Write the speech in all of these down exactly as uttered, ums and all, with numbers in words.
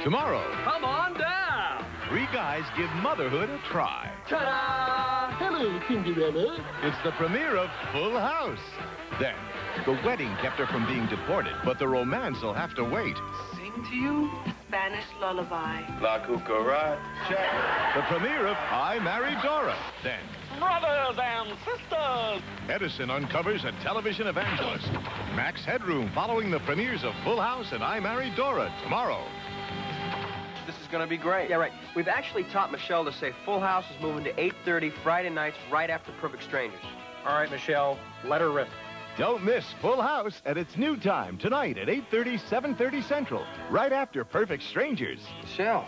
Tomorrow, Come on down. three guys give motherhood a try. Ta-da! Hello, Cinderella. It's the premiere of Full House. Then, the wedding kept her from being deported, but the romance will have to wait. Sing to you Spanish lullaby. La Cucaracha. The premiere of I Married Dora. Then, Brothers and sisters. Edison uncovers a television evangelist. Max Headroom following the premieres of Full House and I Married Dora tomorrow. This is going to be great. Yeah, right. We've actually taught Michelle to say Full House is moving to eight thirty Friday nights right after Perfect Strangers. All right, Michelle, let her rip. Don't miss Full House at its new time tonight at eight thirty, seven thirty Central, right after Perfect Strangers. Michelle.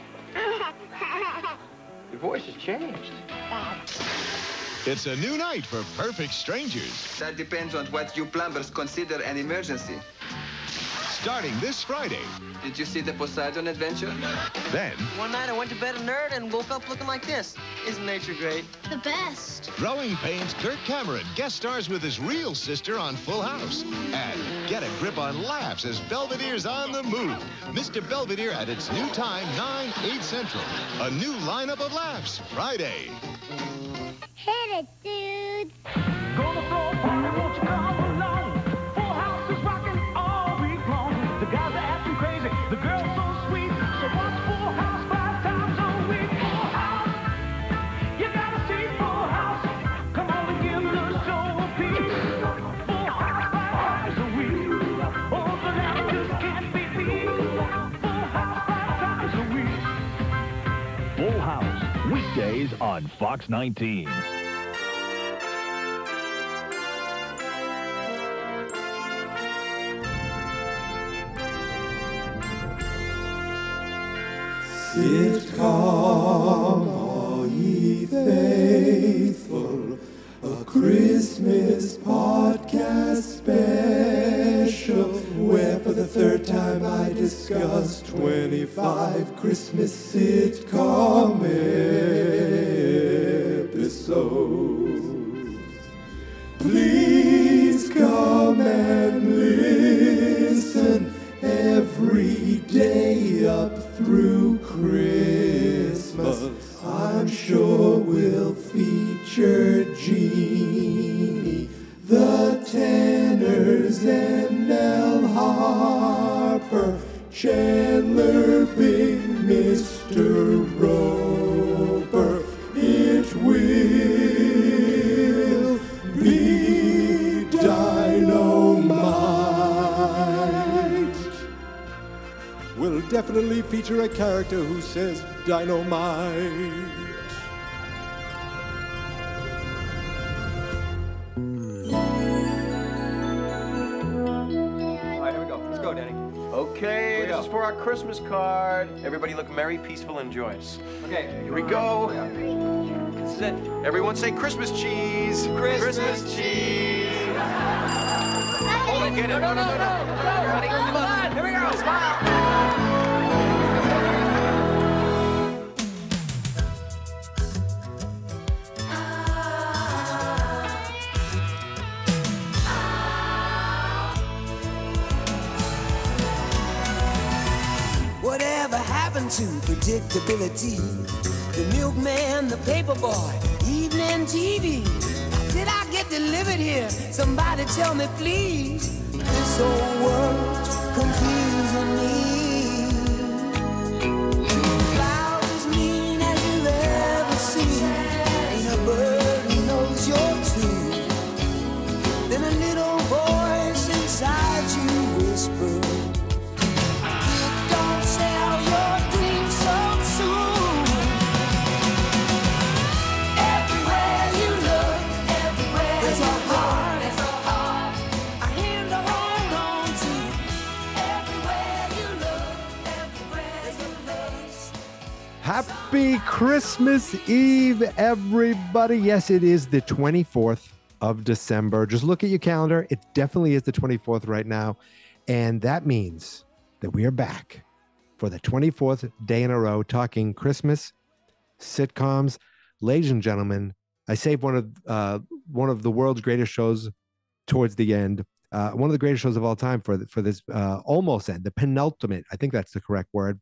Your voice has changed. It's a new night for Perfect Strangers. That depends on what you plumbers consider an emergency. Starting this Friday. Did you see the Poseidon Adventure? Then, One night I went to bed a nerd and woke up looking like this. Isn't nature great? The best. Growing Pains Kirk Cameron guest stars with his real sister on Full House. And get a grip on laughs as Belvedere's on the move. Mister Belvedere at its new time, nine, eight Central. A new lineup of laughs Friday. Hit it, dude. Gonna throw a party, won't you come along? Full House is rocking all week long. The guys are acting crazy, the girls so sweet. So watch Full House five times a week. Full House, you gotta see Full House. Come on and give the show a piece. Full House five times a week. Oh, the night just can't be beat. Full House five times a week. Full House, weekdays on Fox nineteen. Sitcom, all ye faithful, a Christmas podcast special, where for the third time I discuss twenty-five Christmas sitcom episodes. Please come and listen every day up through Christmas. I'm sure we'll feature Jeannie, the Tanners, and Nell Harper, Chandler Bing, Mister Roper. It will be dynamite. We'll definitely feature a character who says dynamite. All right, here we go. Let's go, Danny. Okay, this is for our Christmas card. Everybody look merry, peaceful, and joyous. Okay, here we go. This is it. Everyone say Christmas cheese. Christmas, cheese. Hold it, get it. No, no, no, no. Honey, come on. Here we go. Smile. Whatever happened to predictability? The milkman, the paperboy, evening T V. Did I get delivered here? Somebody tell me, please. This whole world's confusing me. Clouds as mean as you've ever seen. Ain't a bird who knows your tune. Then a little voice inside you whispers, don't sell your dreams so soon. Everywhere you look, everywhere there's a heart, there's a heart, a hand to hold on to. Everywhere you look, everywhere there's a place. Happy Christmas Eve, everybody. Yes, it is the twenty-fourth of December. Just look at your calendar. It definitely is the twenty-fourth right now. And that means that we are back for the twenty-fourth day in a row talking Christmas sitcoms. Ladies and gentlemen, I saved one of uh, one of the world's greatest shows towards the end. Uh, one of the greatest shows of all time for the, for this uh, almost end, the penultimate. I think that's the correct word.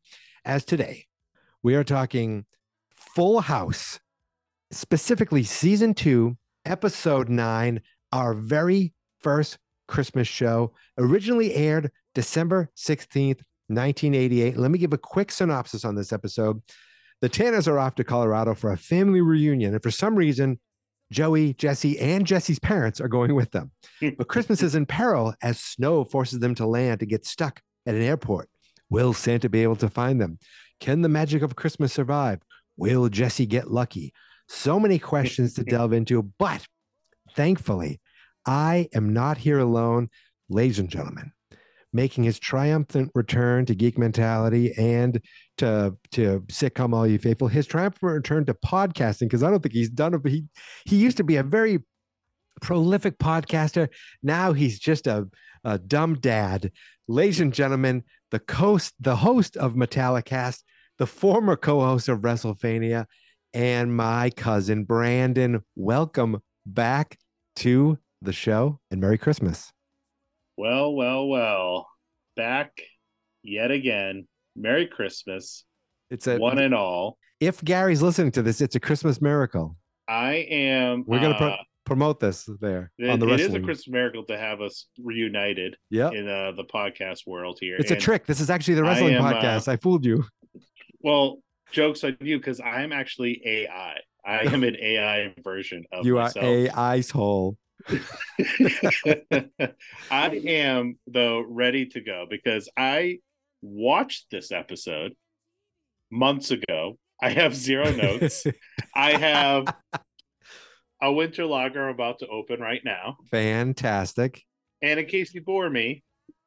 as today we are talking Full House, specifically season two, episode nine, our very first Christmas show, originally aired December sixteenth, nineteen eighty-eight. Let me give a quick synopsis on this episode. The Tanners are off to Colorado for a family reunion, and for some reason, Joey, Jesse, and Jesse's parents are going with them. But Christmas is in peril as snow forces them to land and get stuck at an airport. Will Santa be able to find them? Can the magic of Christmas survive? Will Jesse get lucky? So many questions to delve into, but thankfully, I am not here alone, ladies and gentlemen. Making his triumphant return to Geek Mentality and to to sitcom All You Faithful, his triumphant return to podcasting, because I don't think he's done it, but he he used to be a very prolific podcaster. Now he's just a, a dumb dad. Ladies and gentlemen, the host, the host of Metallicast, the former co-host of WrestleFania, and my cousin Brandon. Welcome back to the show, and Merry Christmas. Well, well, well, back yet again. Merry Christmas. It's a one and all. If Gary's listening to this, it's a Christmas miracle. I am. We're going to pro- uh, promote this there it, on the It wrestling. is a Christmas miracle to have us reunited Yep. in uh, the podcast world here. It's And a trick. This is actually the wrestling I am, podcast. uh, I fooled you. Well, joke's on you, because I am actually A I. I am an A I version of You myself. are a ice hole. I am, though, ready to go because I watched this episode months ago. I have zero notes. I have a winter lager I'm about to open right now. Fantastic. And in case you bore me,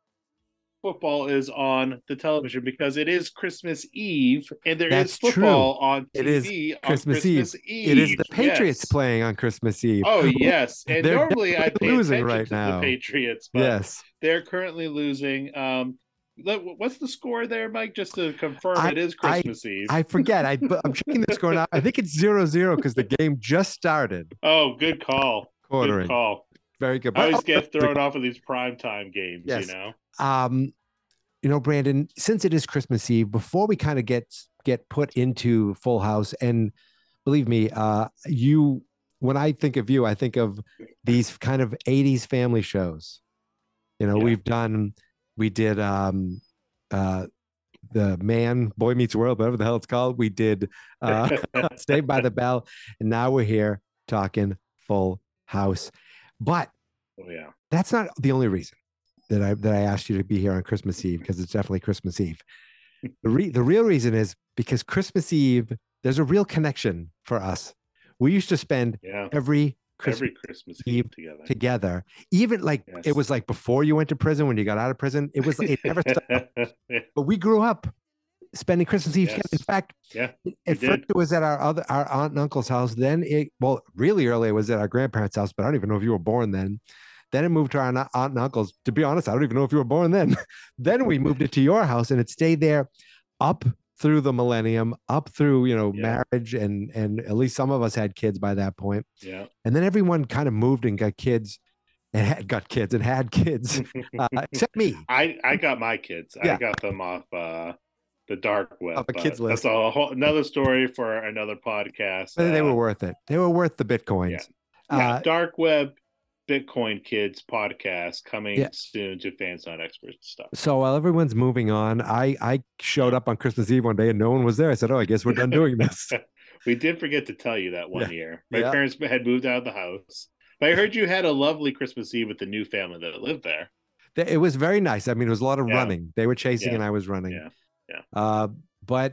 football is on the television because it is Christmas Eve and there is That's football true. on T V It is on Christmas, Christmas Eve. Eve. It is the Patriots Yes. playing on Christmas Eve. Oh, yes. And They're normally I definitely pay losing attention right to now. the Patriots, but Yes. they're currently losing. Um, let- what's the score there, Mike? Just to confirm, I- it is I- Christmas Eve. I forget. I, but I'm checking the score now. I think it's zero zero because the game just started. Oh, good call. Quartering. Good call. Very good. I always But- get thrown off of these primetime games, Yes. you know? Um, you know, Brandon, since it is Christmas Eve, before we kind of get get put into Full House, and believe me, uh, you when I think of you, I think of these kind of eighties family shows. You know, Yeah. we've done, we did um, uh, the Man Boy Meets World, whatever the hell it's called. We did uh, Saved by the Bell, and now we're here talking Full House. But Oh, yeah. that's not the only reason that I that I asked you to be here on Christmas Eve, because it's definitely Christmas Eve. The re- the real reason is because Christmas Eve, there's a real connection for us. We used to spend Yeah. every Christmas Every Christmas Eve Eve together. together. Even like Yes. it was like before you went to prison, when you got out of prison, it was it never stopped. But we grew up spending Christmas Eve together. In Yes. fact, Yeah, at we first did. it was at our other our aunt and uncle's house. Then it well, really early it was at our grandparents' house, but I don't even know if you were born then. Then it moved to our aunt and uncle's. To be honest, I don't even know if you were born then. Then we moved it to your house, and it stayed there up through the millennium, up through you know Yeah. marriage, and and at least some of us had kids by that point. Yeah. And then everyone kind of moved and got kids, and had got kids and had kids, uh, except me. I, I got my kids. Yeah. I got them off uh, the dark web. Off a but kids list. That's a whole another story for another podcast. But they were Uh, worth it. They were worth the bitcoins. yeah, Uh, dark web, Bitcoin Kids podcast coming Yeah. soon to Fans Not Experts stuff. So while everyone's moving on, I I showed up on Christmas Eve one day and no one was there. I said, "Oh, I guess we're done doing this." We did forget to tell you that one Yeah. year. My Yeah. parents had moved out of the house. But I heard you had a lovely Christmas Eve with the new family that lived there. Th- It was very nice. I mean, it was a lot of Yeah. running. They were chasing Yeah. and I was running. Yeah. Yeah. Uh, but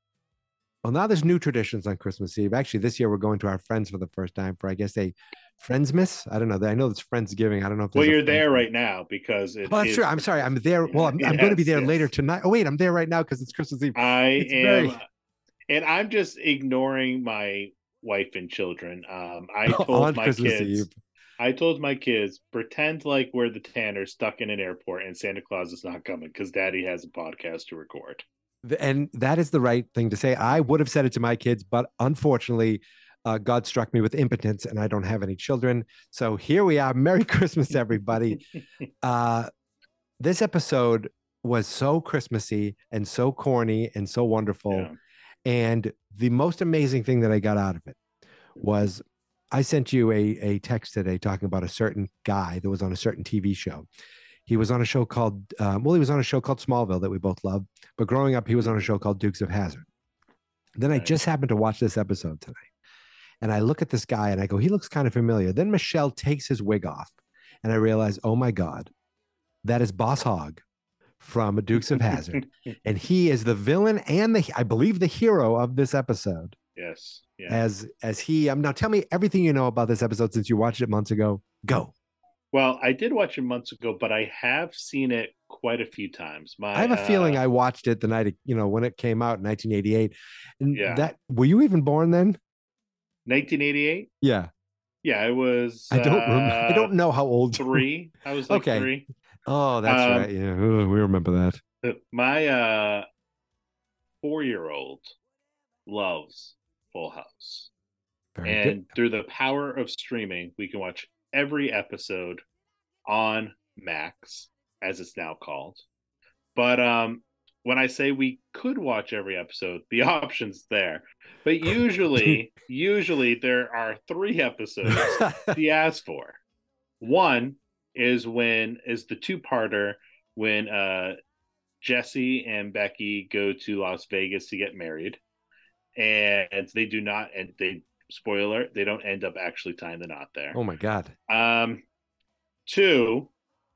well, now there's new traditions on Christmas Eve. Actually, this year we're going to our friends for the first time for I guess a Friendsmas. I don't know. I know it's Friendsgiving. I don't know if Well, there's a you're there Friendsmas. right now because it Oh, that's is true. I'm sorry. I'm there. Well, I'm, I'm going to be Yes, there yes. later tonight. Oh, wait, I'm there right now because it's Christmas Eve. I It's am, very- and I'm just ignoring my wife and children. Um, I On told my Christmas kids, Eve. I told my kids, pretend like we're the Tanners stuck in an airport and Santa Claus is not coming because Daddy has a podcast to record. Th- And that is the right thing to say. I would have said it to my kids, but unfortunately, uh, God struck me with impotence and I don't have any children. So here we are. Merry Christmas, everybody. uh, this episode was so Christmassy and so corny and so wonderful. Yeah. And the most amazing thing that I got out of it was I sent you a, a text today talking about a certain guy that was on a certain T V show. He was on a show called, um, well, he was on a show called Smallville that we both love. But growing up, he was on a show called Dukes of Hazzard. Then I just happened to watch this episode tonight. And I look at this guy and I go, he looks kind of familiar. Then Michelle takes his wig off. And I realize, oh my God, that is Boss Hogg from Dukes of Hazzard. And he is the villain and the, I believe, the hero of this episode. Yes. Yeah. As as he, um, now tell me everything you know about this episode since you watched it months ago. Go. Well, I did watch it months ago, but I have seen it quite a few times. My, I have a uh, feeling I watched it the night, it- you know, when it came out in nineteen eighty-eight. And Yeah. that, were you even born then? nineteen eighty-eight. Yeah. Yeah, I was. I don't remember. I uh, don't know how old. Three. I was like Okay. three. Oh, that's Um, right. Yeah. Oh, we remember that. My uh, four-year-old loves Full House. Very And good. through the power of streaming, we can watch every episode on Max, as it's now called. But um, when I say we could watch every episode, the option's there. But usually, usually there are three episodes he asks for. One is when is the two-parter when uh, Jesse and Becky go to Las Vegas to get married, and they do not, and they spoiler, they don't end up actually tying the knot there. Oh my God. Um, two,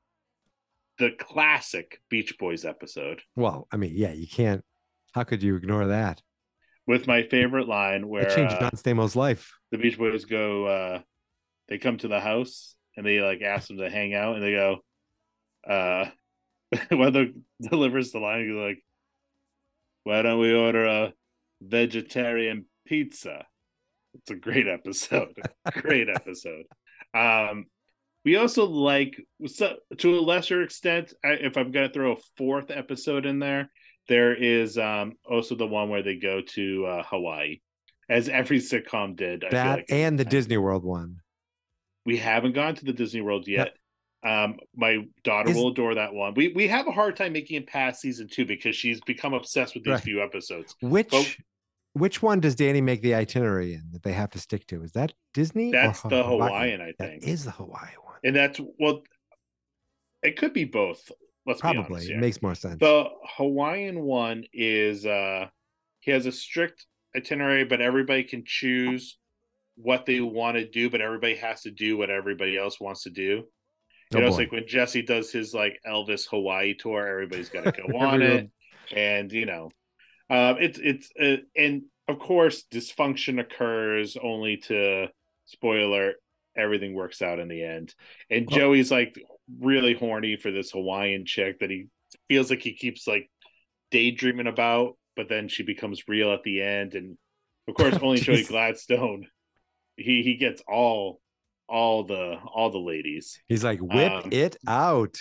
the classic Beach Boys episode Well, I mean, yeah, you can't. How could you ignore that? with my favorite line where It changed uh, John Stamos' life. the Beach Boys go, uh, they come to the house and they like ask them to hang out, and they go, uh, whether delivers the line, he's like, why don't we order a vegetarian pizza? It's a great episode. Great episode. Um, we also like, so, to a lesser extent, I, if I'm going to throw a fourth episode in there, there is um, also the one where they go to uh, Hawaii, as every sitcom did. I feel That like. and the Disney World one. We haven't gone to the Disney World yet. Um, my daughter Is- will adore that one. We we have a hard time making it past season two because she's become obsessed with these Right. few episodes. Which But- which one does Danny make the itinerary in that they have to stick to? Is that Disney? or That's the Hawaii? Hawaiian, I think. That is the Hawaii one. And that's, well, it could be both. Let's be Probably. honest It here. makes more sense. The Hawaiian one is uh he has a strict itinerary, but everybody can choose what they want to do, but everybody has to do what everybody else wants to do. You Oh, know, it's boy. like when Jesse does his like Elvis Hawaii tour, everybody's got to go on Everyone- it, and you know, um, it's it's uh, and of course dysfunction occurs only to spoiler. Everything works out in the end, and Well- Joey's like really horny for this Hawaiian chick that he feels like he keeps like daydreaming about, but then she becomes real at the end, and of course only Joey Jeez. Gladstone. He he gets all all the all the ladies. He's like, whip Um, it out.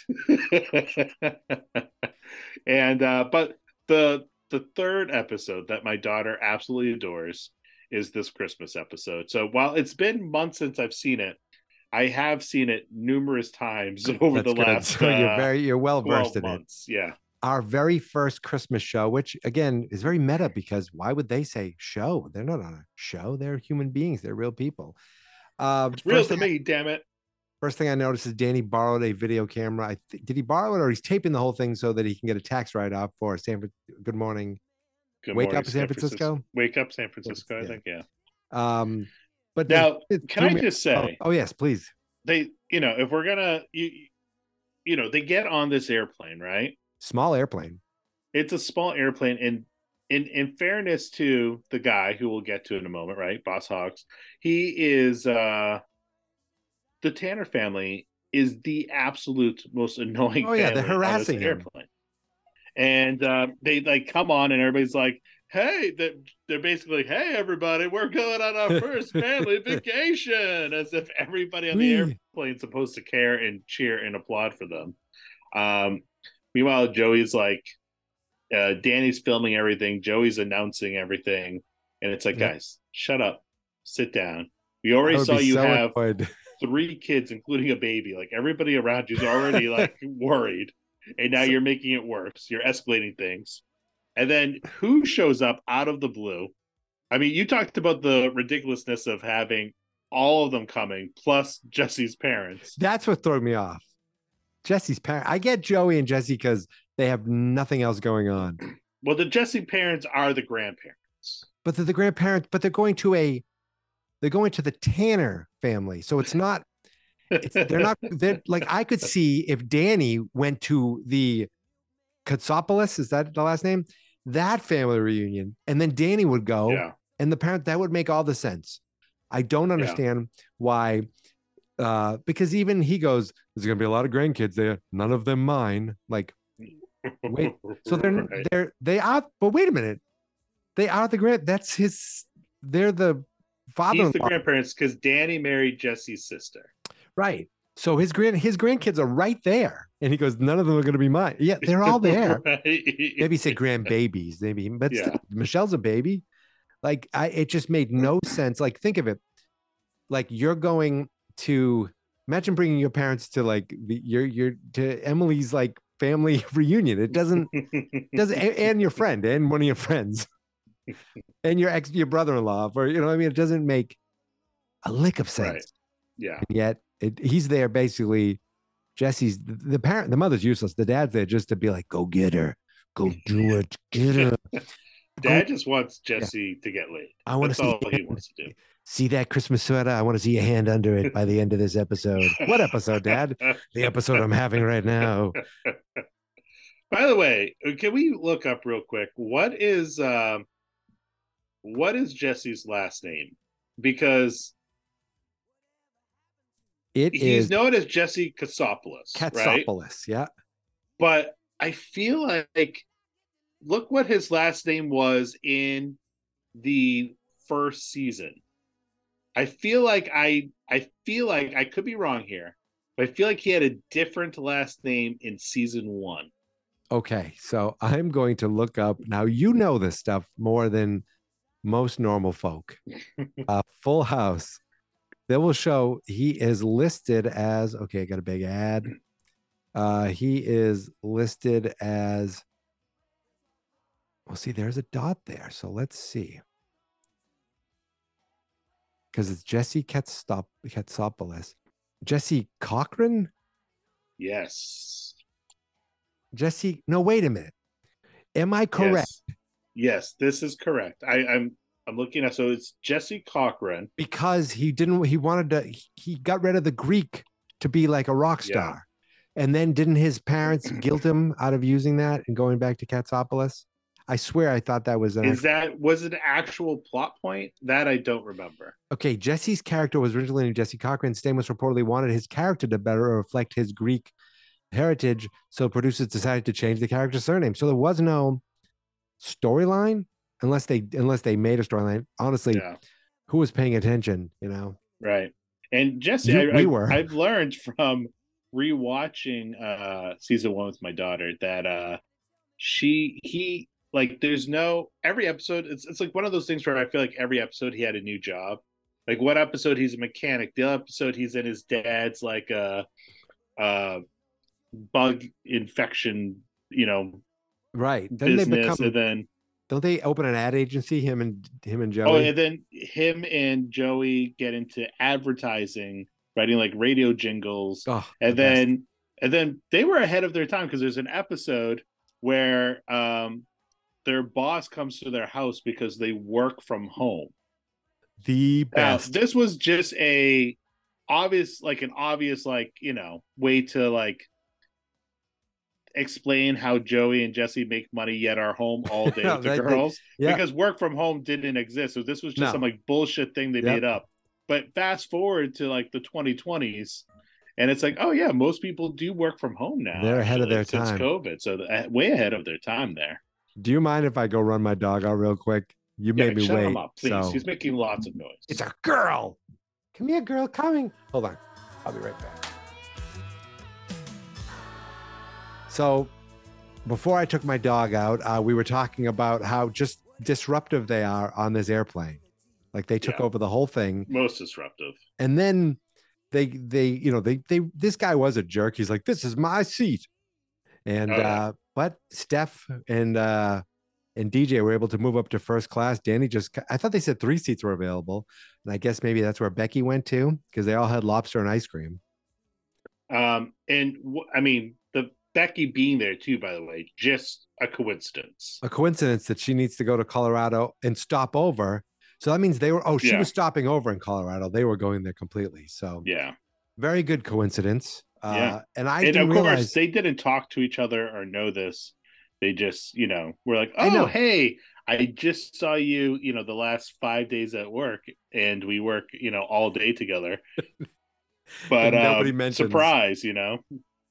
and uh but the the third episode that my daughter absolutely adores is this Christmas episode. So while it's been months since I've seen it, I have seen it numerous times over That's the good. last So you're uh, very you're well versed twelve in it. months. Yeah. Our very first Christmas show, which again is very meta because why would they say show? They're not on a show. They're human beings. They're real people. Uh, It's real first to thing I- me, damn it. First thing I noticed is Danny borrowed a video camera. I th- did he borrow it or he's taping the whole thing so that he can get a tax write off for San Fran- Good Morning. Good Wake morning, Up San Francisco? Wake up San Francisco, I Yeah. think, yeah. Um, but Now, it can threw I me- just oh, say- Oh, yes, please. They, you know, if we're gonna you you know, they get on this airplane, right? Small airplane. It's a small airplane, and in in fairness to the guy who we'll get to in a moment, right? Boss Hawks, he is uh the Tanner family is the absolute most annoying Oh, yeah, they're family on this harassing him. airplane. And uh, they like come on, and everybody's like, "Hey," they're, they're basically like, "Hey, everybody, we're going on our first family vacation," as if everybody on the Whee. airplane's supposed to care and cheer and applaud for them. Um, meanwhile, Joey's like, uh, Danny's filming everything, Joey's announcing everything, and it's like, Yeah. guys, shut up, sit down. We I already would saw be you so have annoyed. three kids, including a baby. Like everybody around you's already like worried. and now So- you're making it worse. You're escalating things. And then who shows up out of the blue? I mean, you talked about the ridiculousness of having all of them coming, plus Jesse's parents. That's what threw me off. Jesse's parent. I get Joey and Jesse because they have nothing else going on. Well, the Jesse parents are the grandparents. But they're the grandparents, but they're going to a they're going to the Tanner family. So it's not it's, they're not they're like I could see if Danny went to the Katsopoulos, is that the last name? That family reunion, and then Danny would go, Yeah. and the parent that would make all the sense. I don't understand why, uh, because even he goes, there's gonna be a lot of grandkids there, none of them mine. Like, wait, so they're Right. they're they are, but wait a minute, they are the grand. That's his. They're the father. He's the grandparents because Danny married Jesse's sister. Right. So his grand his grandkids are right there, and he goes, none of them are going to be mine. Yeah, they're all there. Right. Maybe say grandbabies, maybe, but Yeah. still, Michelle's a baby. Like, I, it just made no sense. Like, think of it, like you're going to imagine bringing your parents to like the your your to Emily's like family reunion. It doesn't doesn't and, and your friend and one of your friends and your ex your brother-in-law, or you know what I mean, it doesn't make a lick of sense. Right. Yeah. And yet it, he's there basically. Jesse's the, the parent, the mother's useless. The dad's there just to be like, go get her, go do it, get her. Dad just wants Jesse to get laid. I wanna That's see- all he wants to do. See that Christmas sweater? I want to see your hand under it by the end of this episode. What episode, Dad? The episode I'm having right now. By the way, can we look up real quick? What is um, what is Jesse's last name? Because It he's is known as Jesse Katsopoulos, right? Katsopoulos. Yeah. But I feel like look what his last name was in the first season. I feel like I I feel like I could be wrong here, but I feel like he had a different last name in season one. Okay. So I'm going to look up now. You know this stuff more than most normal folk. uh, Full House. They will show he is listed as okay. I got a big ad. Uh, he is listed as. Well, see, there's a dot there. So let's see. Because it's Jesse Katsop- Katsopoulos. Jesse Cochran? Yes. Jesse, no, wait a minute. Am I correct? Yes, yes, this is correct. I, I'm I'm looking at so it's Jesse Cochran. Because he didn't, he wanted to, he- he got rid of the Greek to be like a rock Yeah. star. And then didn't his parents guilt him out of using that and going back to Katsopoulos? I swear I thought that was an Is that was it an actual plot point? That I don't remember. Okay, Jesse's character was originally named Jesse Cochran. Stamos reportedly wanted his character to better reflect his Greek heritage, so producers decided to change the character's surname. So there was no storyline unless they unless they made a storyline. Honestly, Yeah. who was paying attention? You know, Right. And Jesse, You- I, we I, were. I've learned from rewatching uh season one with my daughter that uh she he like there's no every episode it's it's like one of those things where I feel like every episode he had a new job. Like one episode he's a mechanic, the other episode he's in his dad's like a uh bug infection, you know, right? Then they business, become. and then Don't they open an ad agency? Him and him and Joey. oh, and then him and Joey get into advertising, writing like radio jingles, Oh, and the best. then and then they were ahead of their time because there's an episode where um their boss comes to their house because they work from home. the Now, best. this was just a obvious, like an obvious, like you know, way to like explain how Joey and Jesse make money yet are home all day No, with the that- that- girls yeah. because work from home didn't exist. So this was just No. some like bullshit thing they Yep. made up. But fast forward to like the twenty twenties, and it's like, oh yeah, most people do work from home now. They're ahead of actually, their since time. COVID, so the, uh, way ahead of their time there. Do you mind if I go run my dog out real quick? You Yeah, made me shut wait. him up, please. So He's making lots of noise. it's a girl. Come here, girl. Coming. Hold on. I'll be right back. So, before I took my dog out, uh, we were talking about how just disruptive they are on this airplane. Like they took Yeah. over the whole thing, Most disruptive. and then they they you know they they this guy was a jerk. He's like, "This is my seat," And Oh, yeah. uh, but Steph and uh, and D J were able to move up to first class. Danny just, I thought they said three seats were available, and I guess maybe that's where Becky went to because they all had lobster and ice cream. Um, and w- I mean, the Becky being there too, by the way, just a coincidence. A coincidence that she needs to go to Colorado and stop over. So that means they were, oh, she Yeah. was stopping over in Colorado. They were going there completely. So Yeah. very good coincidence. Uh, Yeah. And I And didn't of course, realize, they didn't talk to each other or know this. They just, you know, were like, I know. oh, hey, I just saw you, you know, the last five days at work, and we work, you know, all day together. But And nobody um, mentions- surprise, you know.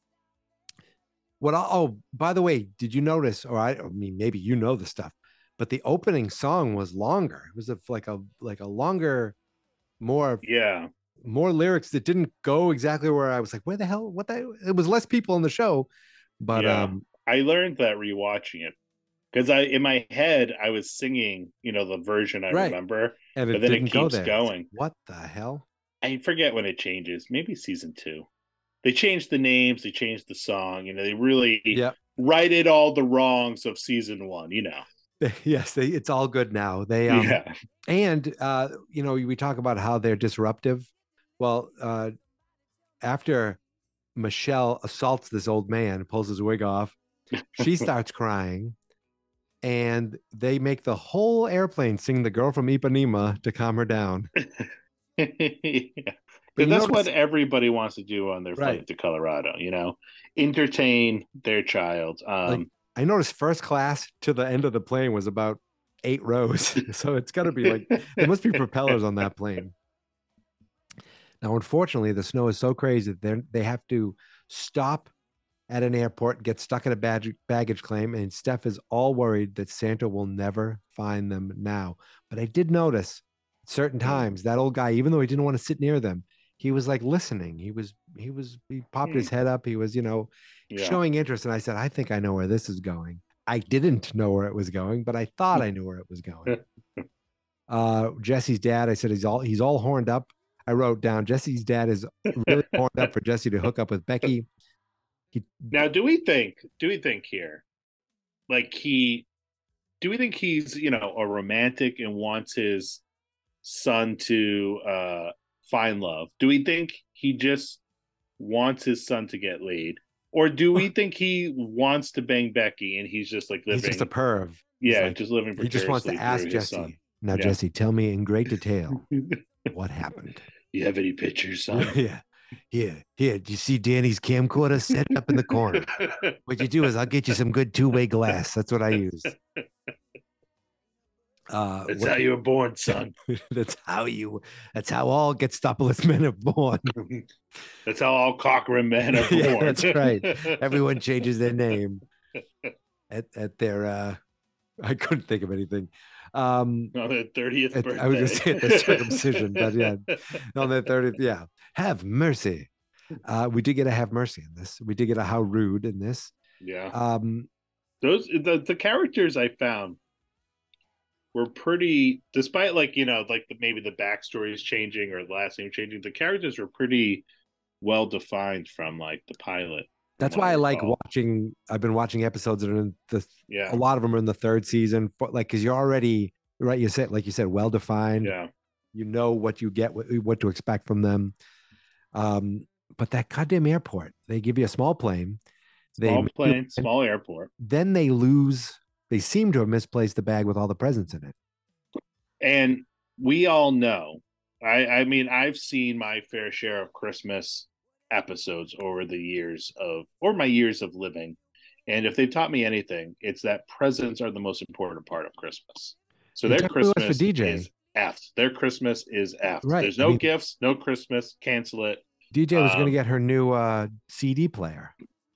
what, I, oh, by the way, did you notice, or I, I mean, maybe you know the stuff, but the opening song was longer. It was a, like a, like a longer, more, Yeah. more lyrics that didn't go exactly where I was like, where the hell, what the, it was less people in the show, but yeah. um, I learned that rewatching it because I, in my head, I was singing, you know, the version I Right. remember, and it but then didn't it go keeps there. going. What the hell? I forget when it changes. Maybe season two. They changed the names. They changed the song. You know, they really Yep. righted all the wrongs of season one. You know. Yes, they, it's all good now. They um, Yeah. and uh, you know, we talk about how they're disruptive. Well, uh, after Michelle assaults this old man, pulls his wig off, she starts crying, and they make the whole airplane sing "The Girl from Ipanema" to calm her down. yeah. But you That's notice- what everybody wants to do on their Right. flight to Colorado. You know, entertain their child. Um, Like, I noticed first class to the end of the plane was about eight rows, so it's got to be like there must be propellers on that plane. Now, unfortunately, the snow is so crazy that they they have to stop at an airport, get stuck at a bag- baggage claim, and Steph is all worried that Santa will never find them now. But I did notice at certain times that old guy, even though he didn't want to sit near them, he was like listening. He was he was he popped his head up. He was, you know, yeah. showing interest. And I said, I think I know where this is going. I didn't know where it was going, but I thought I knew where it was going. Uh, Jesse's dad, I said he's all he's all horned up. I wrote down Jesse's dad is really horned up for Jesse to hook up with Becky. He Now, do we think? Do we think here, like he? Do we think he's, you know, a romantic and wants his son to uh, find love? Do we think he just wants his son to get laid, or do we think he wants to bang Becky and he's just like living? he's just a perv. He's yeah, like- just living. He just wants to precariously ask through his Jesse. son. Now, Yeah. Jesse, tell me in great detail what happened. You have any pictures, son? Yeah. Here, here. Do you see Danny's camcorder set up in the corner? What you do is I'll get you some good two-way glass. That's what I use. Uh, That's what- how you were born, son. that's how you. That's how all Getstopolis men are born. That's how all Cochrane men are born. Yeah, that's right. Everyone changes their name at at their. uh I couldn't think of anything. Um, On their thirtieth at- birthday. I was going to say at the circumcision, but yeah, on their thirtieth. Yeah, have mercy. Uh, we did get a have mercy in this. We did get a how rude in this. Yeah. Um, Those the, the characters I found were pretty, despite like, you know, like the, maybe the backstory is changing or the last name changing, the characters were pretty well defined from like the pilot. That's from what why I like recall. watching. I've been watching episodes that are in the. Yeah. A lot of them are in the third season, but like because you're already right. You said like you said, well defined. Yeah. You know what you get, what, what to expect from them. Um, but that goddamn airport, they give you a small plane. They Small make you- plane, small airport. Then they lose. They seem to have misplaced the bag with all the presents in it. And we all know, I, I mean, I've seen my fair share of Christmas episodes over the years of, or my years of living. And if they've taught me anything, it's that presents are the most important part of Christmas. So It their definitely was for Christmas D J. is effed. Their Christmas is effed. Right, There's I no mean- gifts, no Christmas, cancel it. D J was going to Um, get her new uh, C D player.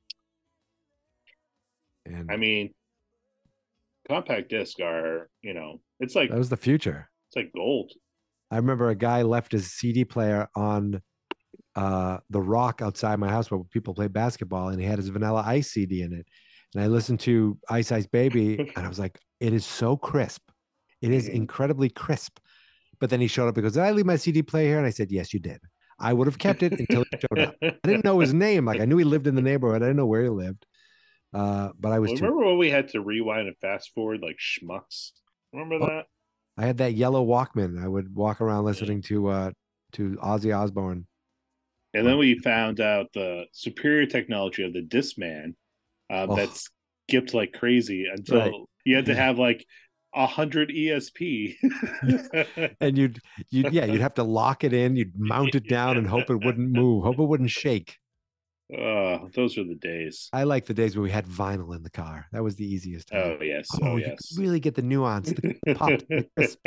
And I mean, compact disc are, you know, it's like that was the future. it's like gold. I remember a guy left his C D player on uh, the rock outside my house where people play basketball, and he had his Vanilla Ice C D in it. And I listened to Ice Ice Baby, and I was like, it is so crisp. It is Mhm. incredibly crisp. But then he showed up because did I leave my C D player here? And I said, yes, you did. I would have kept it until he showed up. I didn't know his name. Like I knew he lived in the neighborhood. I didn't know where he lived. Uh, but I was Well, too. remember when we had to rewind and fast forward like schmucks? Remember Oh, that? I had that yellow Walkman. I would walk around listening to uh to Ozzy Osbourne. And then we found out the superior technology of the Discman uh, Oh. that skipped like crazy until Right. you had to have like a hundred E S P. And you'd you'd yeah, you'd have to lock it in, you'd mount it down and hope it wouldn't move, hope it wouldn't shake. Oh, those are the days. I like the days where we had vinyl in the car. That was the easiest time. Oh yes, Oh, oh you yes. could really get the nuance, the pop, the crisp.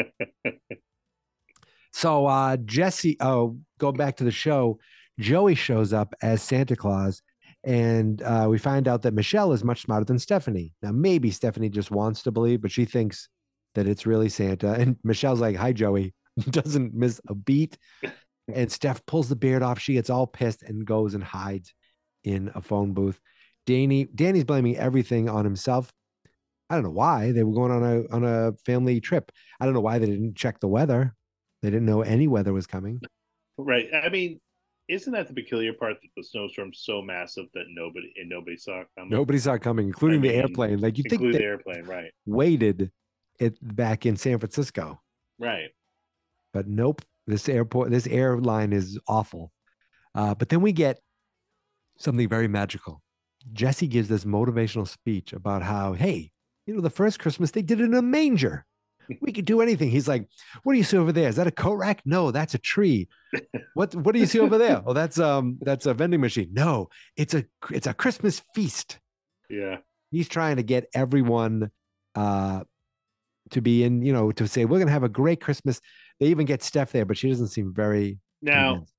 So uh Jesse, oh, go back to the show. Joey shows up as Santa Claus, and uh, we find out that Michelle is much smarter than Stephanie. Now, maybe Stephanie just wants to believe, but she thinks that it's really Santa. And Michelle's like, "Hi, Joey," doesn't miss a beat. And Steph pulls the beard off. She gets all pissed and goes and hides in a phone booth. Danny, Danny's blaming everything on himself. I don't know why. They were going on a on a family trip. I don't know why they didn't check the weather. They didn't know any weather was coming. Right. I mean, isn't that the peculiar part that the snowstorm's so massive that nobody and nobody saw it coming? Nobody saw it coming, including I the mean, airplane. Like you think including they the airplane, right? waited it back in San Francisco, Right. but nope. This airport, this airline is awful. Uh, but then we get something very magical. Jesse gives this motivational speech about how, hey, you know, the first Christmas they did it in a manger. We could do anything. He's like, "What do you see over there? Is that a coat rack? No, that's a tree. What What do you see over there? Oh, that's um, that's a vending machine. No, it's a it's a Christmas feast." Yeah. He's trying to get everyone uh, to be in, you know, to say we're gonna have a great Christmas. They even get Steph there, but she doesn't seem very Now, convinced.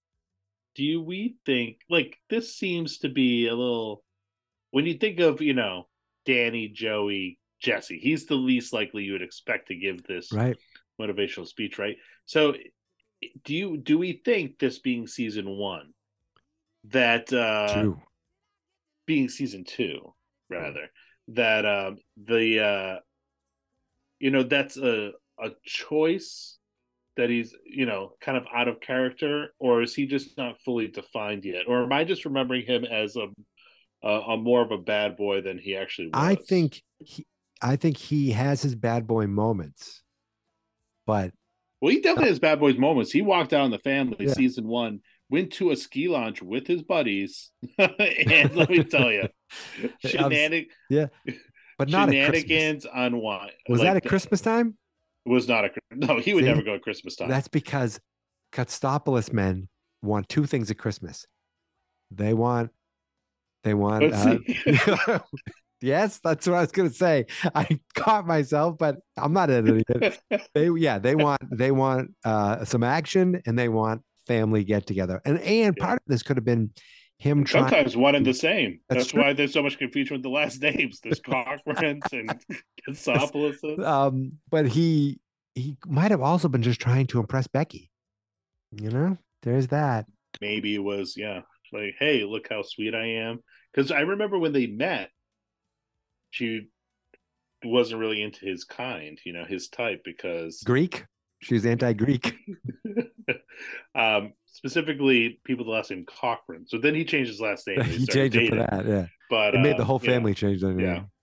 do we think like this seems to be a little when you think of, you know, Danny, Joey, Jesse, he's the least likely you would expect to give this Right. motivational speech, right? So do you do we think this being season one that uh Two. being season two rather that um the uh you know that's a a choice that he's, you know, kind of out of character, or is he just not fully defined yet, or am I just remembering him as a a, a more of a bad boy than he actually was? I think he, I think he has his bad boy moments, but Well, he definitely has bad boys moments. He walked out on the family Yeah. season one, went to a ski launch with his buddies, and let me tell you, shenanig- yeah, but not at Christmas. shenanigans on wine. Was Like, that at Christmas time? Was not a no. He would See? never go at Christmas time. That's because Kotstopolis men want two things at Christmas. They want, they want. Let's Uh, see. yes, that's what I was going to say. I caught myself, but I'm not editing it. They, yeah, they want, they want uh, some action, and they want family get together. And and part of this could have been him trying. Sometimes one and the same. That's That's, true. why there's so much confusion with the last names. There's Cochran and Katsopoulos. Um, but he he might have also been just trying to impress Becky. You know, there's that. Maybe it was, yeah, like, hey, look how sweet I am. Because I remember when they met, she wasn't really into his kind, you know, his type, because Greek. She's anti-Greek. um, specifically people with the last name Cochran. So then he changed his last name. and they He started changed it for dating. that. Yeah, But it made the uh, whole yeah. family change their Yeah. name.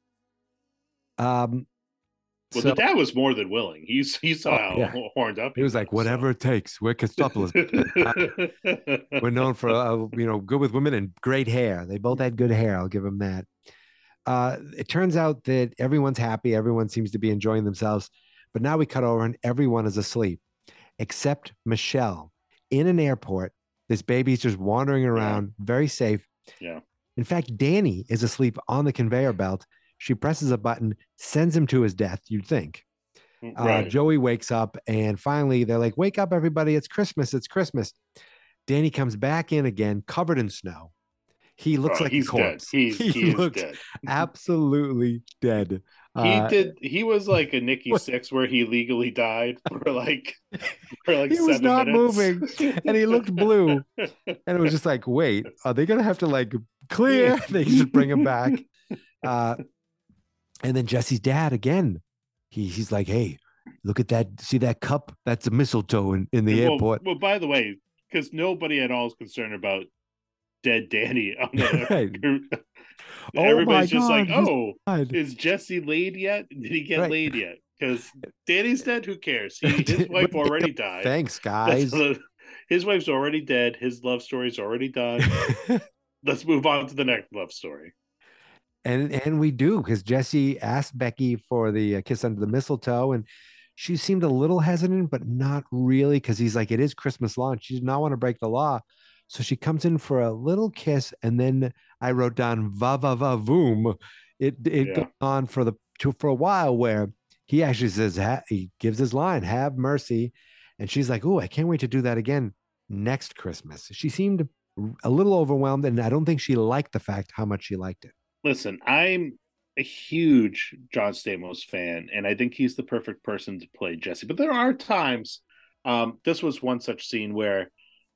Um, Well, so the dad was more than willing. He's he saw Oh, how yeah. horned up he was like, whatever it takes. We're Kostopoulos. We're known for uh, you know, good with women and great hair. They both had good hair. I'll give him that. Uh, it turns out that everyone's happy. Everyone seems to be enjoying themselves. But now we cut over and everyone is asleep except Michelle in an airport. This baby's just wandering around, very safe. Yeah. In fact, Danny is asleep on the conveyor belt. She presses a button, sends him to his death, you'd think. Uh, Right. Joey wakes up, and finally they're like, "Wake up, everybody. It's Christmas. It's Christmas." Danny comes back in again, covered in snow. He looks Oh, like he's a corpse. dead. He's, he, he is looks dead. absolutely dead. He Uh, did. He was like a Nikki what- Six, where he legally died for like for like He was seven not minutes. moving, and he looked blue. And it was just like, wait, are they gonna have to like clear? They just bring him back. Uh, and then Jesse's dad again. He he's like, hey, look at that. See that cup? That's a mistletoe in, in the well, airport. Well, by the way, because nobody at all is concerned about dead Danny on the Right. Oh Everybody's my just like, God, he's oh, died. is Jesse laid yet? Did he get Right. laid yet? Because Danny's dead. Who cares? He, his wife already died. Thanks, That's guys. the- his wife's already dead. His love story's already done. Let's move on to the next love story. And and we do, because Jesse asked Becky for the uh, kiss under the mistletoe, and she seemed a little hesitant, but not really, because he's like, it is Christmas law, and she did not want to break the law. So she comes in for a little kiss, and then I wrote down va va va voom. It it Yeah. goes on for the to, for a while where he actually says ha, he gives his line, "Have mercy," and she's like, "Oh, I can't wait to do that again next Christmas." She seemed a little overwhelmed, and I don't think she liked the fact how much she liked it. Listen, I'm a huge John Stamos fan, and I think he's the perfect person to play Jesse. But there are times, um, this was one such scene where,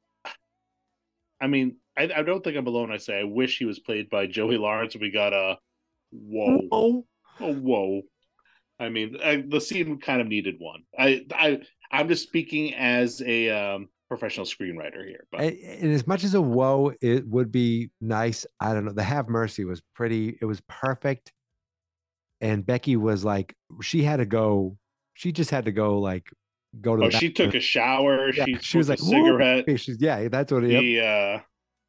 I mean, I, I don't think I'm alone. I say I wish he was played by Joey Lawrence. We got a whoa, Oh, oh whoa. I mean, I, the scene kind of needed one. I, I, I'm just speaking as a um, professional screenwriter here. But and, and as much as a whoa, it would be nice. I don't know. The Have Mercy was pretty. It was perfect. And Becky was like, she had to go. She just had to go, like, go to. oh, the she took a shower. Yeah, she, she was like, a cigarette. "Whoop." She's, yeah, that's what it is. He, uh,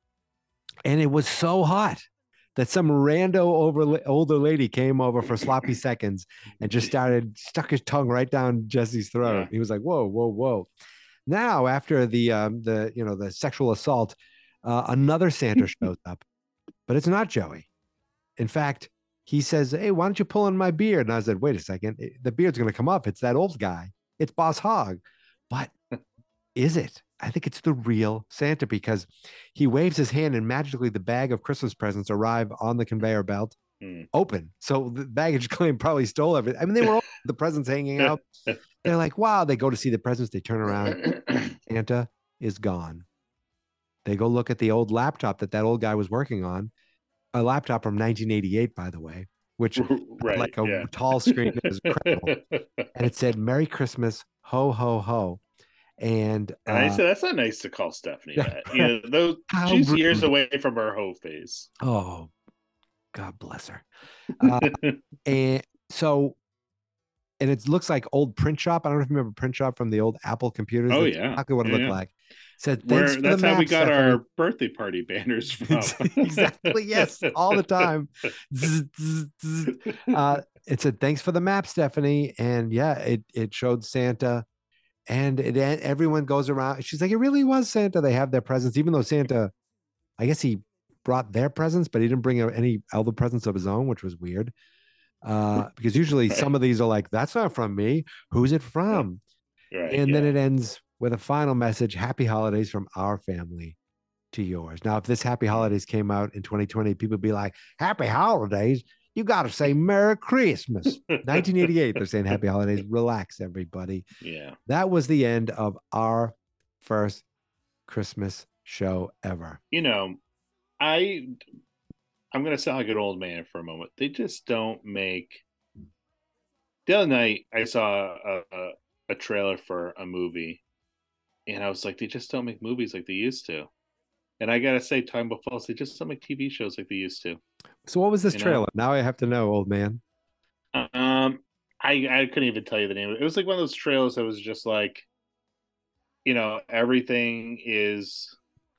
And it was so hot that some rando over older lady came over for sloppy seconds and just started stuck his tongue right down Jesse's throat. Yeah. He was like, "Whoa, whoa, whoa!" Now, after the um, the you know the sexual assault, uh, another Santa shows up, but it's not Joey. In fact, he says, "Hey, why don't you pull on my beard?" And I said, "Wait a second, the beard's going to come up. It's that old guy. It's Boss Hogg." But is it? I think it's the real Santa, because he waves his hand and magically the bag of Christmas presents arrive on the conveyor belt, Hmm. open. So the baggage claim probably stole everything. I mean, they were all the presents hanging out. They're like, wow, they go to see the presents. They turn around. Santa is gone. They go look at the old laptop that that old guy was working on, a laptop from nineteen eighty-eight, by the way, which Right, like a yeah. tall screen. It was incredible. And it said, "Merry Christmas, ho, ho, ho." And, And I uh, said, that's not nice to call Stephanie Yeah. that. You know, those, How she's years rude. away from her hoe phase. oh, God bless her. Uh, and so, and it looks like old print shop. I don't know if you remember print shop from the old Apple computers. Oh, That's yeah. exactly what it Yeah, looked yeah. like. Said, Where "Thanks for that's the how we map, got Stephanie." our birthday party banners from. Exactly. Yes. All the time. Zzz, zzz, zzz. Uh, it said, "Thanks for the map, Stephanie." And yeah, it, it showed Santa, and it, everyone goes around. She's like, it really was Santa. They have their presents, even though Santa, I guess he brought their presents, but he didn't bring any other presents of his own, which was weird. Uh, because usually Right. some of these are like, that's not from me. Who's it from? Right, And then yeah. it ends with a final message: "Happy holidays from our family to yours." Now, if this Happy Holidays came out in twenty twenty, people would be like, "Happy Holidays? You got to say Merry Christmas." nineteen eighty-eight, they're saying Happy Holidays. Relax, everybody. Yeah. That was the end of our first Christmas show ever. You know, I I'm gonna sound like an old man for a moment. They just don't make. The other night, I saw a, a, a trailer for a movie, and I was like, they just don't make movies like they used to. And I gotta say, Time Will Falls, they just don't make T V shows like they used to. So what was this You know? trailer? Now I have to know, old man. Um, I I couldn't even tell you the name of it. It was like one of those trailers that was just like, you know, everything is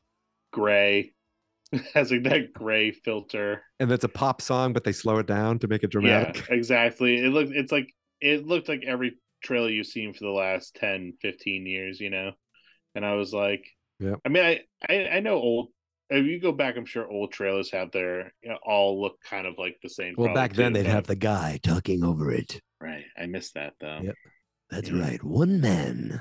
gray, has like that gray filter. And that's a pop song, but they slow it down to make it dramatic. Yeah, exactly. It looked it's like it looked like every trailer you've seen for the last ten, fifteen years, you know. And I was like, yeah. I mean, I, I I know old. If you go back, I'm sure old trailers have their you know, all look kind of like the same. Well, probably, back then too, they'd but- have the guy talking over it. Right. I missed that though. Yep. That's Yeah. right. One man.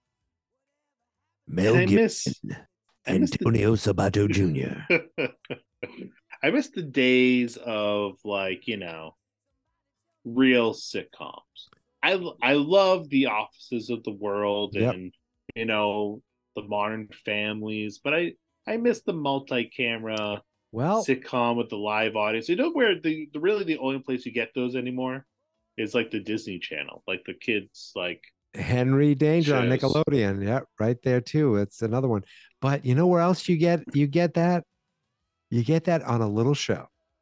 Mel And I Gibson. miss- I miss the- Antonio Sabato Junior I miss the days of like you know, real sitcoms. I I love the Offices of the world Yep. and you know the Modern Families, but I I miss the multi-camera Well, sitcom with the live audience. You know where the, the really the only place you get those anymore is like the Disney Channel, like the kids like Henry Danger on shows. Nickelodeon. Yeah, right there too. It's another one. But you know where else you get you get that? You get that on a little show.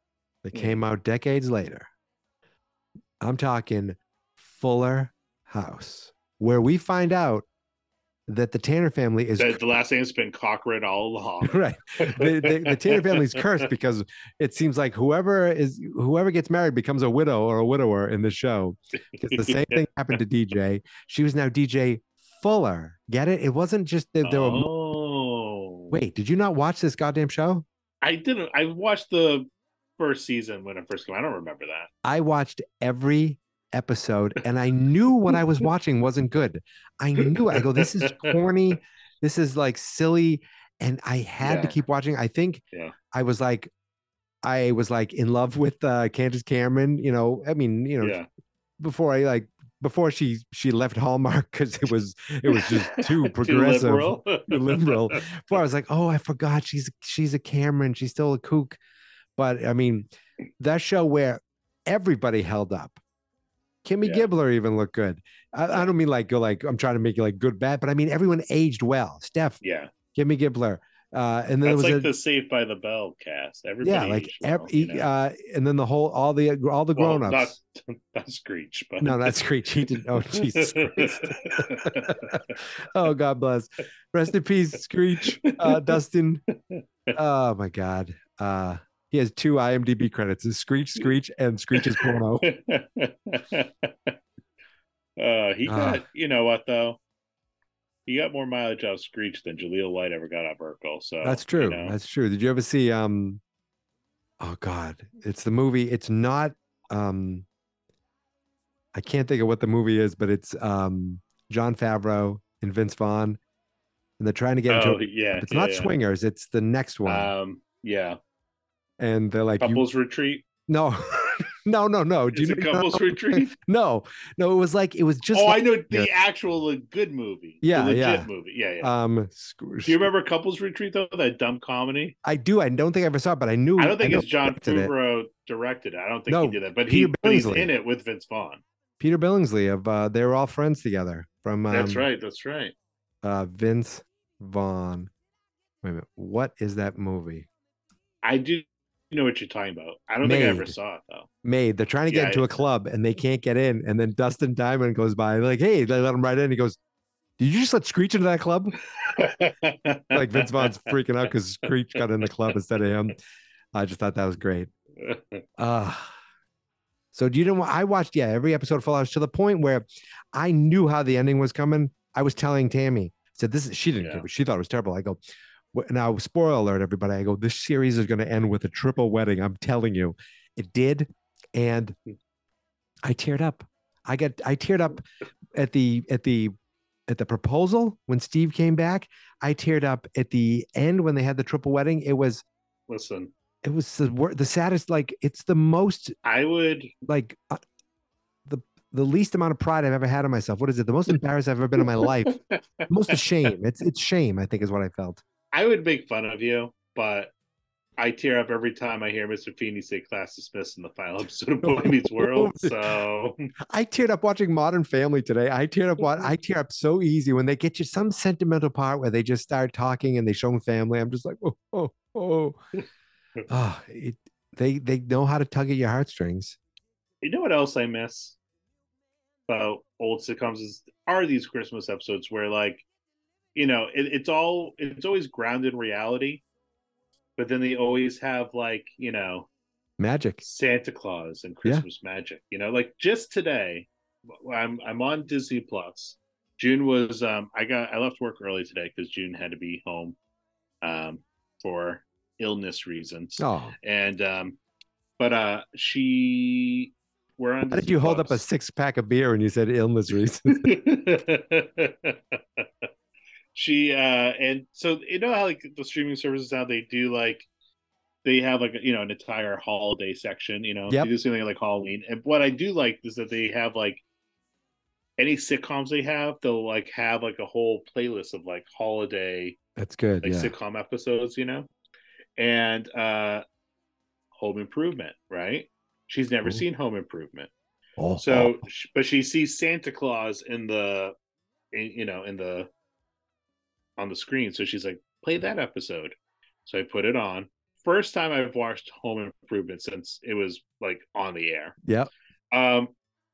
that came out decades later. I'm talking Fuller House, where we find out that the Tanner family is The, the last name's been Cochran all along. right. The, the, the Tanner family is cursed because it seems like whoever is whoever gets married becomes a widow or a widower in the show. Because the same thing happened to D J. She was now D J Fuller. Get it? It wasn't just that there were. Oh. Wait, did you not watch this goddamn show? I didn't. I watched the first season when it first came. I don't remember that. I watched every episode and I knew what I was watching wasn't good. I knew it. I go, this is corny. This is like silly. And I had Yeah. to keep watching. I think Yeah. I was like, I was like in love with uh, Candace Cameron, you know, I mean, you know, Yeah. before I like, before she, she left Hallmark because it was, it was just too Too progressive, liberal. too liberal. Before I was like, oh, I forgot she's, she's a Cameron. She's still a kook. But I mean, that show where everybody held up. Kimmy Yeah. Gibbler even looked good. I, I don't mean like go like I'm trying to make it like good bad, but I mean everyone aged well. Steph, Yeah. Kimmy Gibbler, uh, and then there That's was like a, the Saved by the Bell cast. Everybody. yeah, like aged well, every, you know? uh, and then the whole all the all the Well, grown ups. not, not Screech, but No, that's Screech. He didn't. Oh Jesus Christ! Oh God bless. Rest in peace, Screech. Uh, Dustin. Oh my God. Uh, he has two I M D B credits: is Screech, Screech, and Screech's porno. Uh, he Ah. got, you know what though? He got more mileage out of Screech than Jaleel White ever got out of Urkel. So That's true. You know, That's true. Did you ever see um oh God, it's the movie. It's not um I can't think of what the movie is, but it's um John Favreau and Vince Vaughn. And they're trying to get into oh it. yeah, It's yeah, not yeah. Swingers, it's the next one. Um, yeah, and they're like you, couples retreat. no, no, no, no. Do Is you it couples retreat? No, no, it was like it was just oh, like, I know the actual like, good movie. Yeah, the legit yeah. movie. Yeah, yeah. um Do you remember Couples Retreat though? That dumb comedy. I do. I don't think I ever saw it, but I knew I don't think know it's John directed it. Favreau directed it. I don't think No, he did that, but Peter he but he's Billingsley. in it with Vince Vaughn. Peter Billingsley of uh they were all friends together from um, That's right. That's right. uh Vince Vaughn. Wait a minute. What is that movie? I do know what you're talking about. I don't think I ever Made. saw it though. Made. They're trying to get Yeah, into a club and they can't get in. And then Dustin Diamond goes by. They're like, hey, they let him right in. He goes, did you just let Screech into that club? Like Vince Vaughn's freaking out because Screech got in the club instead of him. I just thought that was great. Uh so do you know I watched yeah every episode of Full House to the point where I knew how the ending was coming. I was telling Tammy, said this is she didn't Yeah. give it. She thought it was terrible. I go, "Wh- now spoiler alert, everybody. I go, this series is going to end with a triple wedding. I'm telling you, it did, and I teared up. I got I teared up at the at the at the proposal when Steve came back. I teared up at the end when they had the triple wedding. It was Listen, it was the wor- the saddest. Like it's the most I would like uh, the the least amount of pride I've ever had in myself. What is it? The most embarrassed I've ever been in my life. The most ashamed. It's it's shame. I think is what I felt. I would make fun of you, but I tear up every time I hear Mister Feeney say class dismissed in the final episode of Boy Meets World. So I teared up watching Modern Family today. I teared up. What I tear up so easy when they get you some sentimental part where they just start talking and they show them family. I'm just like, oh, oh, oh. Oh, it, they they know how to tug at your heartstrings. you know what else I miss about old sitcoms is are these Christmas episodes where like, you know, it, it's all it's always grounded in reality, but then they always have like, you know, Magic. Santa Claus and Christmas magic. You know, like just today, I'm I'm on Disney Plus. June was um I got I left work early today because June had to be home um for illness reasons. Oh, And um but uh she we're on how did Disney you hold up a Plus. six pack of beer when you said illness reasons? She uh and so you know how like the streaming services now they do like they have like you know an entire holiday section, you know, Yep. they do something like Halloween. And what I do like is that they have like any sitcoms they have, they'll like have like a whole playlist of like holiday That's good. like Yeah. sitcom episodes, you know. And uh Home Improvement, right? She's never Ooh. seen Home Improvement. Oh, So, sh- but she sees Santa Claus in the, in, you know, in the, on the screen. So she's like, play that episode. So I put it on. first time I've watched Home Improvement since it was like on the air. Yeah. Um,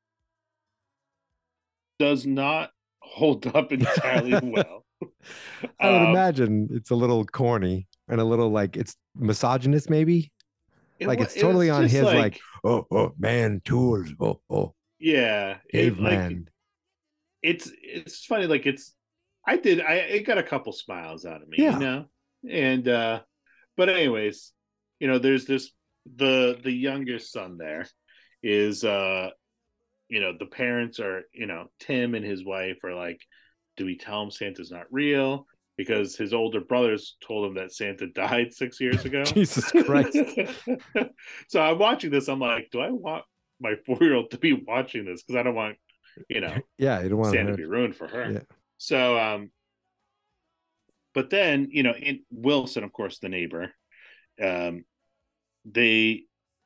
does not hold up entirely well. I would Um, imagine it's a little corny and a little like it's misogynist, maybe. it Like wa- it's totally was on just his like, oh, oh, man, tools, oh, oh, yeah, it, like, caveman. it's it's funny. Like it's, I did, I it got a couple smiles out of me, Yeah. you know, and uh, but anyways, you know, there's this the the youngest son there is uh, you know, the parents are, you know, Tim and his wife are like, do we tell him Santa's not real? Because his older brothers told him that Santa died six years ago. Jesus Christ. So I'm watching this. I'm like, do I want my four-year-old to be watching this? Because I don't want, you know, Yeah, you don't want Santa to to be ruined for her. Yeah. So, um, but then, you know, in Wilson, of course, the neighbor, um, they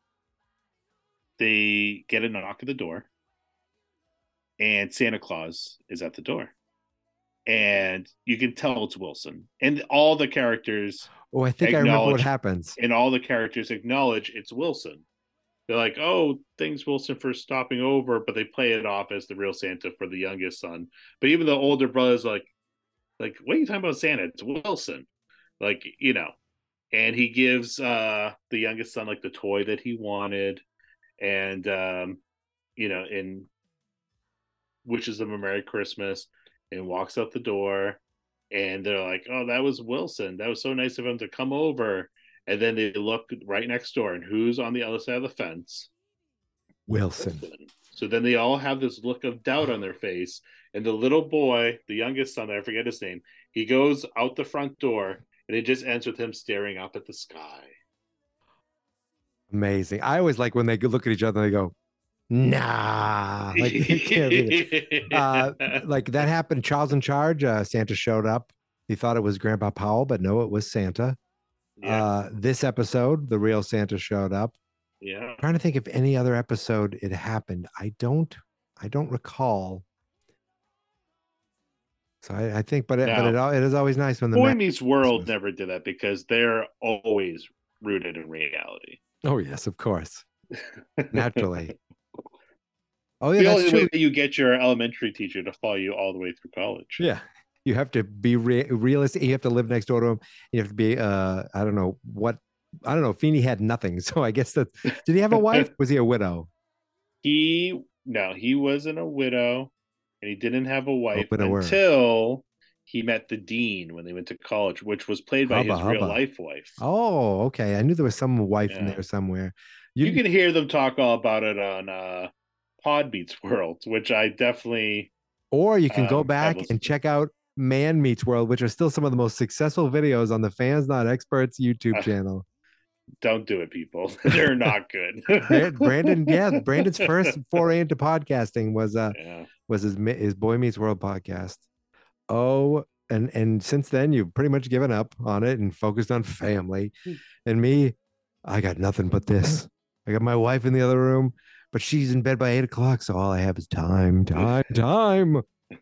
they get a knock at the door, and Santa Claus is at the door. And you can tell it's Wilson. And all the characters Oh, I think I remember what acknowledge- happens. and all the characters acknowledge it's Wilson. They're like, oh, thanks, Wilson, for stopping over, but they play it off as the real Santa for the youngest son. But even the older brother's like, like, what are you talking about, Santa? It's Wilson. Like, you know. And he gives uh the youngest son like the toy that he wanted, and um, you know, and wishes them a Merry Christmas, and walks out the door, and they're like, oh, that was Wilson. That was so nice of him to come over. And then they look right next door, and who's on the other side of the fence? Wilson. So then they all have this look of doubt on their face. And the little boy, the youngest son, I forget his name, he goes out the front door, and it just ends with him staring up at the sky. Amazing. I always like when they look at each other and they go, nah. Like, you can't read it. Uh, like that happened. Charles in Charge. Uh, Santa showed up. He thought it was Grandpa Powell, but no, it was Santa. Yeah. Uh, this episode, the real Santa showed up. Yeah. I'm trying to think if any other episode it happened. I don't. I don't recall. So I, I think, but it, but No. it, it is always nice when the Boy man- Meets World never did that because they're always rooted in reality. Oh yes, of course, naturally. Oh yeah, the that's only true. way that you get your elementary teacher to follow you all the way through college. Yeah, you have to be re- realistic. You have to live next door to him. You have to be. Uh, I don't know what. I don't know. Feeney had nothing, so I guess that. Did he have a wife? Was he a widow? He no, he wasn't a widow, and he didn't have a wife widower. until he met the dean when they went to college, which was played by Hubba his real hubba. life wife. Oh, okay. I knew there was some wife in Yeah. there somewhere. You, can hear them talk all about it on uh, Pod Meets World, which I definitely. Or you can go Um, back I've listened and check out Man Meets World, which are still some of the most successful videos on the Fans Not Experts YouTube Uh, channel. Don't do it, people. They're not good. Brand- Brandon, yeah, Brandon's first foray into podcasting was uh Yeah. was his mi- his Boy Meets World podcast. Oh, and and since then you've pretty much given up on it and focused on family. And me, I got nothing but this. I got my wife in the other room, but she's in bed by eight o'clock, so all I have is time, time, time.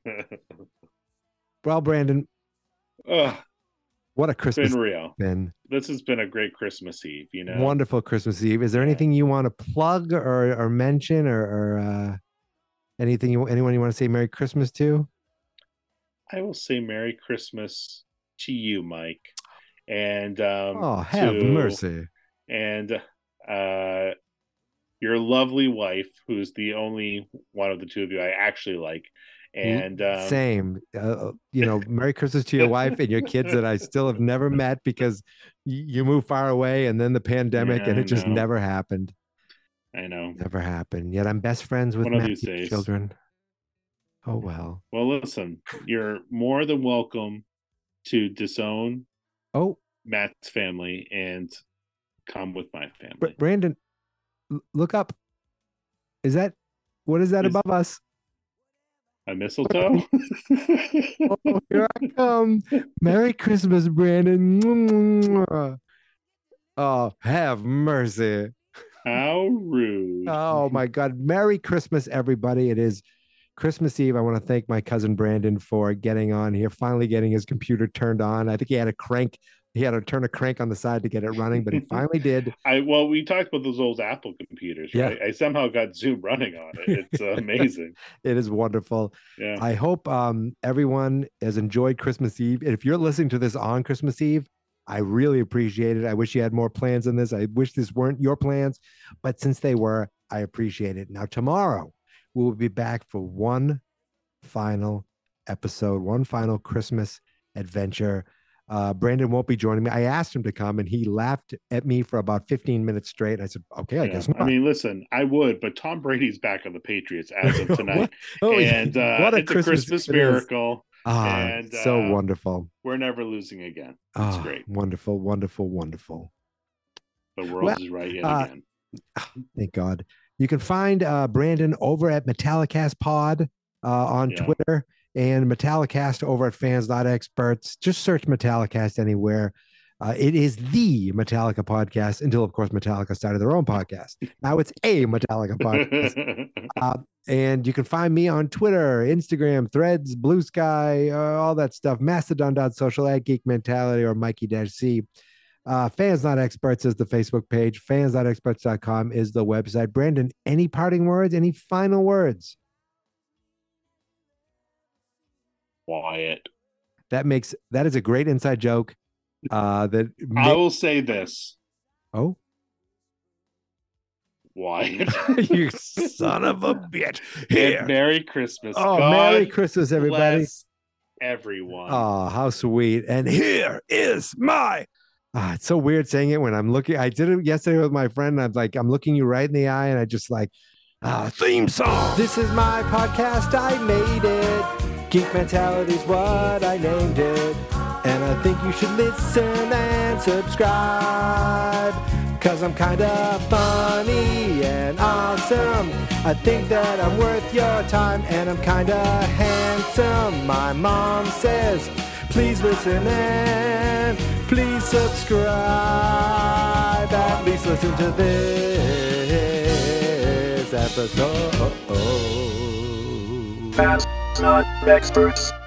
Well, Brandon, Ugh, what a it's Christmas been real. been. This has been a great Christmas Eve, you know. Wonderful Christmas Eve. Is there anything you want to plug or or mention or or uh, anything you anyone you want to say Merry Christmas to? I will say Merry Christmas to you, Mike. And um Oh, have to- mercy. And uh your lovely wife, who's the only one of the two of you I actually like. And um, Same. Uh, you know, Merry Christmas to your wife and your kids that I still have never met because y- you moved far away and then the pandemic Yeah, and I it just know. never happened. I know. Never happened. Yet I'm best friends with One of these Matthew's days. children. Oh well. Well, listen, you're more than welcome to disown Oh, Matt's family and come with my Br- family. Brandon, l- look up. Is that what is that Is- above us? A mistletoe? Oh, here I come. Merry Christmas, Brandon. Oh, have mercy. How rude. Oh my God. Merry Christmas, everybody. It is Christmas Eve. I want to thank my cousin Brandon for getting on here, finally getting his computer turned on. I think he had to crank He had to turn a crank on the side to get it running, but he finally did. I well, we talked about those old Apple computers, right? Yeah. I somehow got Zoom running on it. It's uh, amazing. It is wonderful. Yeah. I hope um, everyone has enjoyed Christmas Eve. And if you're listening to this on Christmas Eve, I really appreciate it. I wish you had more plans on this. I wish this weren't your plans, but since they were, I appreciate it. Now, tomorrow, we will be back for one final episode, one final Christmas adventure. Uh, Brandon won't be joining me. I asked him to come, and he laughed at me for about fifteen minutes straight. And I said, okay, I Yeah. guess not. I mean, listen, I would, but Tom Brady's back on the Patriots as of tonight. Oh, and uh, what a it's Christmas a Christmas it is. miracle. Ah, and so uh, wonderful. We're never losing again. It's Ah, great. wonderful, wonderful, wonderful. The world Well, is right yet uh, again. Thank God. You can find uh, Brandon over at Metallicast Pod uh, on Yeah. Twitter and Metallicast over at Fans Not Experts. Just search Metallicast anywhere. Uh, it is the Metallica podcast until, of course, Metallica started their own podcast. Now it's a Metallica podcast. Uh, and you can find me on Twitter, Instagram, Threads, Blue Sky, uh, all that stuff. Mastodon.social at Geek Mentality or Mikey-C. Uh, Fans Not Experts is the Facebook page. fans not experts dot com is the website. Brandon, any parting words? Any final words? Quiet. That makes that is a great inside joke. Uh, that I ma- will say this. oh, Wyatt. you son of a bitch! And Here, Merry Christmas. oh, God Merry Christmas, everybody! bless everyone. Oh, how sweet! And here is my. Ah, it's so weird saying it when I'm looking. I did it yesterday with my friend. And I'm like, I'm looking you right in the eye, and I just like, ah, theme song. This is my podcast. I made it. Geek Mentality's what I named it. And I think you should listen and subscribe. Cause I'm kinda funny and awesome. I think that I'm worth your time, and I'm kinda handsome. My mom says, please listen and please subscribe. At least listen to this episode. Fans Not Experts.